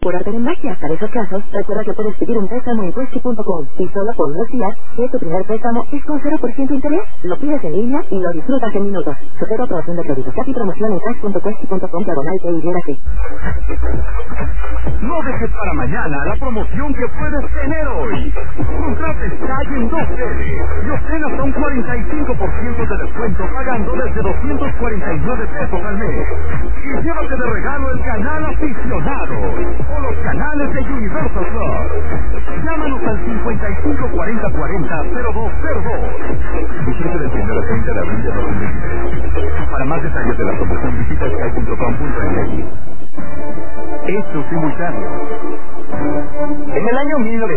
Por arte de magia, para esos casos, recuerda que puedes pedir un préstamo en Quesky.com y solo por unos días, que tu primer préstamo es con 0% interés, lo pides en línea y lo disfrutas en minutos. Sujeto a aprobación de crédito. Casi promoción en cash.quesky.com/KYC. No dejes para mañana la promoción que puedes tener hoy. Contrata Sky en 2L y obtén hasta un 45% de descuento pagando desde 249 pesos al mes. Y llévate de regalo el canal aficionado o los canales de Universal Plus. Llámanos al 554040-0202. Vigente del 1 al 30 de abril de 2023. Para más detalles de la promoción visita sky.com.mx. Esto simultáneo. En el año 1900